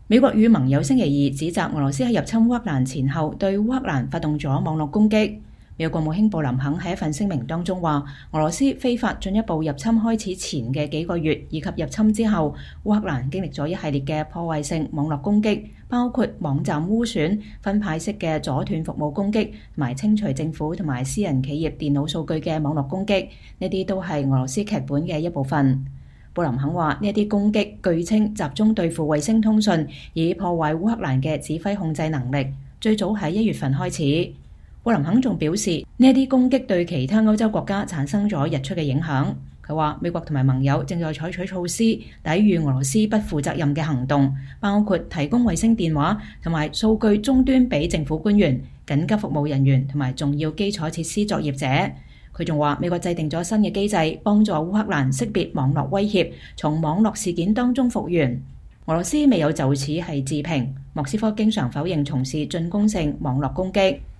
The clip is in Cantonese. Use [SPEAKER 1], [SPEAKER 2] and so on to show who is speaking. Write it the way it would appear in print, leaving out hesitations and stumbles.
[SPEAKER 1] 美國與盟友星期二指責俄羅斯喺入侵烏克蘭前後對烏克蘭發動咗網絡攻擊。美國國務卿布林肯喺一份聲明當中話，俄羅斯非法進一步入侵開始前嘅幾個月以及入侵之後，烏克蘭經歷咗一系列嘅破壞性網絡攻擊，包括網站污損、分派式嘅阻斷服務攻擊同埋清除政府同埋私人企業電腦數據嘅網絡攻擊，呢啲都係俄羅斯劇本嘅一部分。布林肯話：呢一啲攻擊據稱集中對付衛星通訊，以破壞烏克蘭嘅指揮控制能力。最早喺1月份開始。布林肯仲表示，呢一啲攻擊對其他歐洲國家產生咗日出嘅影響。佢話美國同埋盟友正在採取措施抵禦俄羅斯不負責任嘅行動，包括提供衛星電話同埋數據終端俾政府官員、緊急服務人員同埋重要基礎設施作業者。佢仲話美國制定咗新嘅機制，幫助烏克蘭識別網絡威脅，從網絡事件當中復原。俄羅斯未有就此係置評，莫斯科經常否認從事進攻性網絡攻擊。